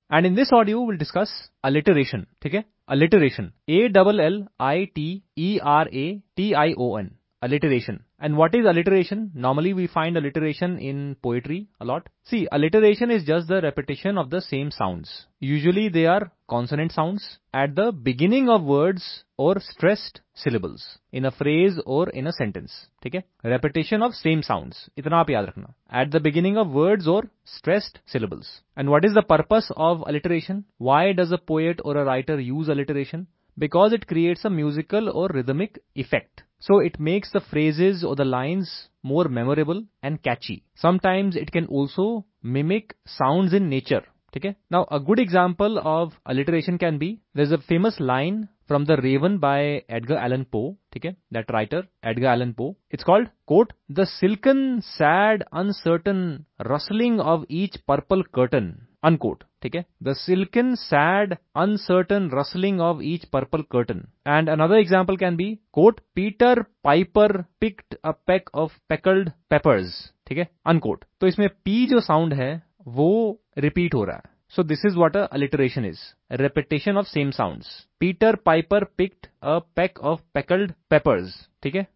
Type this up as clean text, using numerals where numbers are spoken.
And in this audio, we'll discuss alliteration. ठीक है? Alliteration. Alliteration. Alliteration. And what is alliteration? Normally, we find alliteration in poetry a lot. See, alliteration is just the repetition of the same sounds. Usually, they are consonant sounds at the beginning of words or stressed syllables in a phrase or in a sentence. ठीक है? Repetition of same sounds. इतना आप याद रखना. At the beginning of words or stressed syllables. And what is the purpose of alliteration? Why does a poet or a writer use alliteration? Because it creates a musical or rhythmic effect. So it makes the phrases or the lines more memorable and catchy. Sometimes it can also mimic sounds in nature. ठीक है? Now a good example of alliteration can be, there's a famous line from The Raven by Edgar Allan Poe. ठीक है? That writer, Edgar Allan Poe. It's called, quote, "The silken, sad, uncertain rustling of each purple curtain." Unquote. ठीक है? The silken, sad, uncertain rustling of each purple curtain. And another example can be, quote, "Peter Piper picked a peck of pickled peppers." ठीक है? Unquote. तो इसमें P जो sound है, वो repeat हो रहा है. So this is what a alliteration is. A repetition of same sounds. Peter Piper picked a peck of pickled peppers. ठीक है?